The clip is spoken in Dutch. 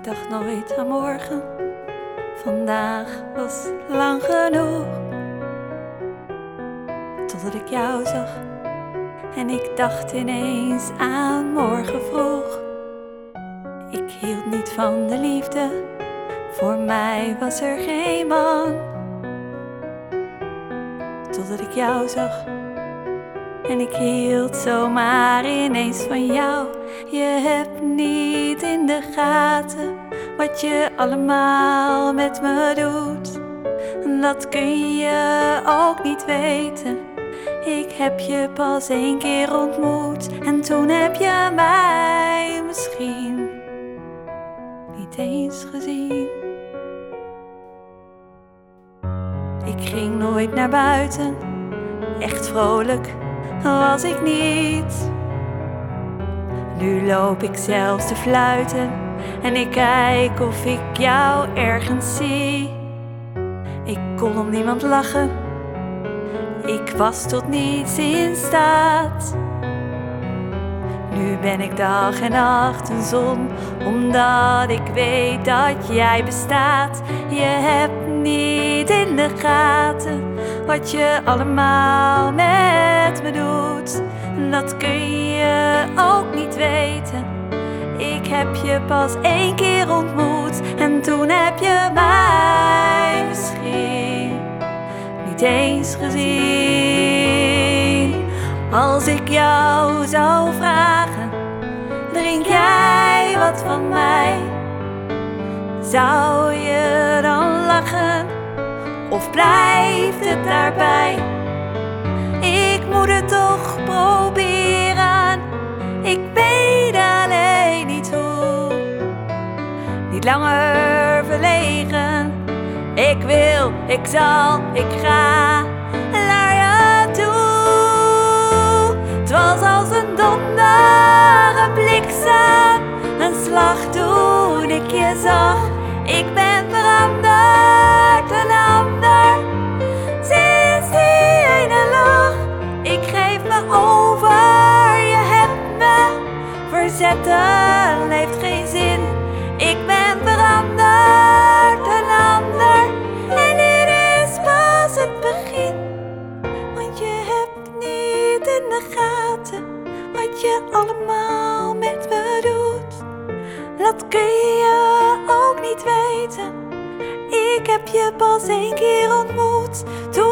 dacht nooit aan morgen, vandaag was lang genoeg. Totdat ik jou zag en ik dacht ineens aan morgen vroeg. Ik hield niet van de liefde, voor mij was er geen man. Totdat ik jou zag en ik hield zomaar ineens van jou. Je hebt niet in de gaten wat je allemaal met me doet. Dat kun je ook niet weten. Ik heb je pas 1 keer ontmoet en toen heb je mij misschien niet eens gezien. Ik ging nooit naar buiten, echt vrolijk was ik niet. Nu loop ik zelfs te fluiten en ik kijk of ik jou ergens zie. Ik kon om niemand lachen, ik was tot niets in staat. Nu ben ik dag en nacht een zon, omdat ik weet dat jij bestaat. Je hebt niet in de gaten wat je allemaal met me doet. Dat kun je ook niet weten. Ik heb je pas 1 keer ontmoet en toen heb je mij misschien niet eens gezien. Als ik jou zou vragen, drink jij wat van mij? Zou je dan lachen of blijft het daarbij? Ik moet het toch proberen, ik weet alleen niet hoe. Niet langer verlegen, ik wil, ik zal, ik ga naar je toe. Het was als een donder, een bliksem, een slag toen ik je zag. Ik ben veranderd, een ander, sinds die ene lach. Ik geef me over, je hebt me, verzetten heeft geen zin. Ik ben veranderd, een ander, en dit is pas het begin. Want je hebt niet in de gaten wat je allemaal met me doet. Dat kun je ook niet weten. Ik heb je pas 1 keer ontmoet. Toen